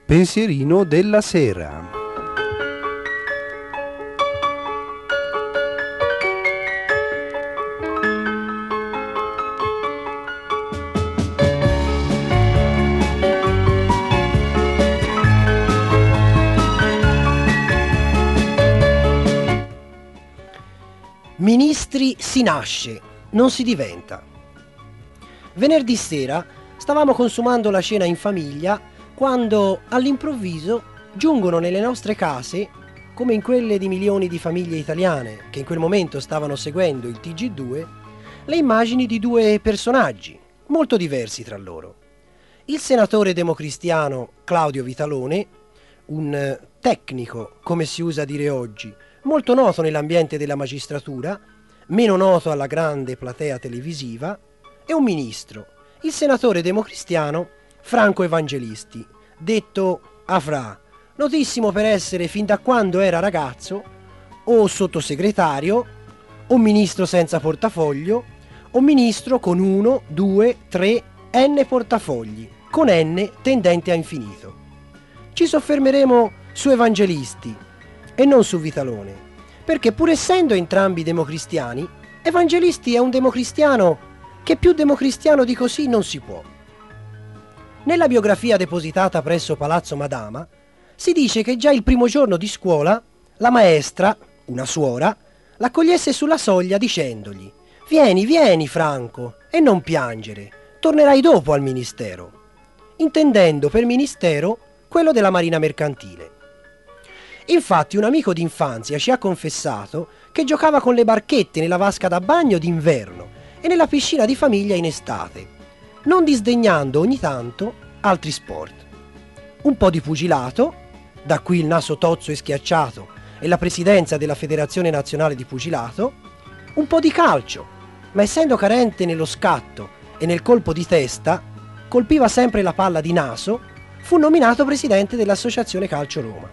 Pensierino della sera. Ministri si nasce, non si diventa. Venerdì sera stavamo consumando la cena in famiglia quando all'improvviso giungono nelle nostre case, come in quelle di milioni di famiglie italiane che in quel momento stavano seguendo il TG2, le immagini di due personaggi molto diversi tra loro. Il senatore democristiano Claudio Vitalone, un tecnico, come si usa dire oggi, molto noto nell'ambiente della magistratura, meno noto alla grande platea televisiva, e un ministro, il senatore democristiano Franco Evangelisti, detto Afra, notissimo per essere fin da quando era ragazzo o sottosegretario, o ministro senza portafoglio, o ministro con 1, 2, 3, n portafogli, con n tendente a infinito. Ci soffermeremo su Evangelisti e non su Vitalone, perché pur essendo entrambi democristiani, Evangelisti è un democristiano che più democristiano di così non si può. Nella biografia depositata presso Palazzo Madama si dice che già il primo giorno di scuola la maestra, una suora, l'accogliesse sulla soglia dicendogli: «Vieni, vieni Franco, e non piangere, tornerai dopo al ministero», intendendo per ministero quello della Marina Mercantile. Infatti un amico d'infanzia ci ha confessato che giocava con le barchette nella vasca da bagno d'inverno e nella piscina di famiglia in estate, non disdegnando ogni tanto altri sport. Un po' di pugilato, da qui il naso tozzo e schiacciato e la presidenza della Federazione Nazionale di Pugilato, un po' di calcio, ma essendo carente nello scatto e nel colpo di testa, colpiva sempre la palla di naso, fu nominato presidente dell'Associazione Calcio Roma.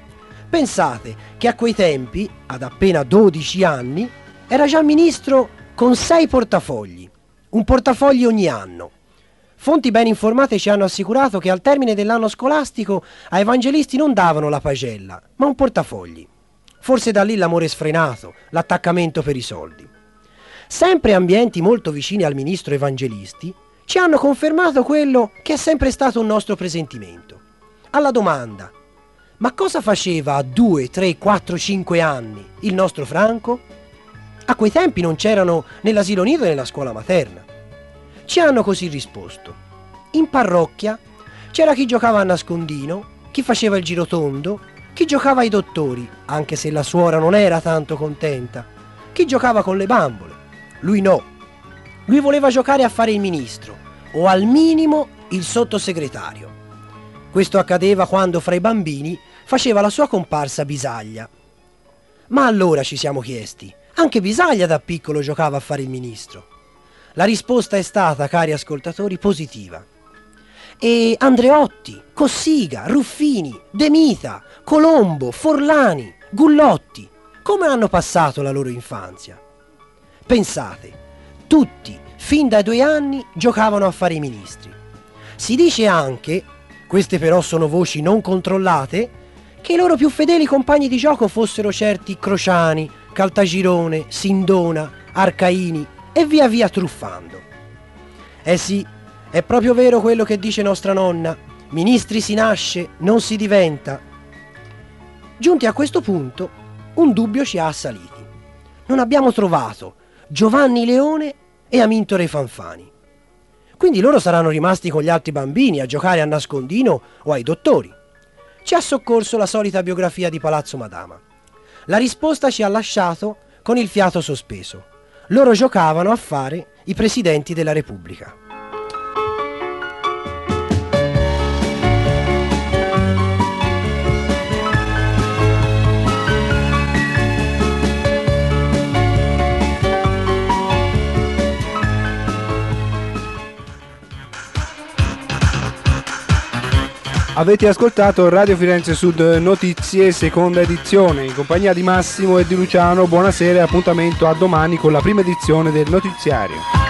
Pensate che a quei tempi, ad appena 12 anni, era già ministro con 6 portafogli, un portafogli ogni anno. Fonti ben informate ci hanno assicurato che al termine dell'anno scolastico a Evangelisti non davano la pagella, ma un portafogli. Forse da lì l'amore sfrenato, l'attaccamento per i soldi. Sempre ambienti molto vicini al ministro Evangelisti ci hanno confermato quello che è sempre stato un nostro presentimento. Alla domanda: ma cosa faceva a 2, 3, 4, 5 anni il nostro Franco? A quei tempi non c'erano né l'asilo nido né la scuola materna. Ci hanno così risposto: in parrocchia c'era chi giocava a nascondino, chi faceva il girotondo, chi giocava ai dottori, anche se la suora non era tanto contenta, chi giocava con le bambole. Lui no. Lui voleva giocare a fare il ministro, o al minimo il sottosegretario. Questo accadeva quando fra i bambini faceva la sua comparsa Bisaglia. Ma allora ci siamo chiesti: anche Bisaglia da piccolo giocava a fare il ministro? La risposta è stata, cari ascoltatori, positiva. E Andreotti, Cossiga, Ruffini, De Mita, Colombo, Forlani, Gullotti, come hanno passato la loro infanzia? Pensate, tutti, fin dai 2 anni, giocavano a fare i ministri. Si dice anche, queste però sono voci non controllate, che i loro più fedeli compagni di gioco fossero certi Crociani, Caltagirone, Sindona, Arcaini e via via truffando. Eh sì, è proprio vero quello che dice nostra nonna: ministri si nasce, non si diventa. Giunti a questo punto, un dubbio ci ha assaliti. Non abbiamo trovato Giovanni Leone e Amintore Fanfani. Quindi loro saranno rimasti con gli altri bambini a giocare a nascondino o ai dottori. Ci ha soccorso la solita biografia di Palazzo Madama. La risposta ci ha lasciato con il fiato sospeso. Loro giocavano a fare i presidenti della Repubblica. Avete ascoltato Radio Firenze Sud Notizie, seconda edizione, in compagnia di Massimo e di Luciano. Buonasera e appuntamento a domani con la prima edizione del notiziario.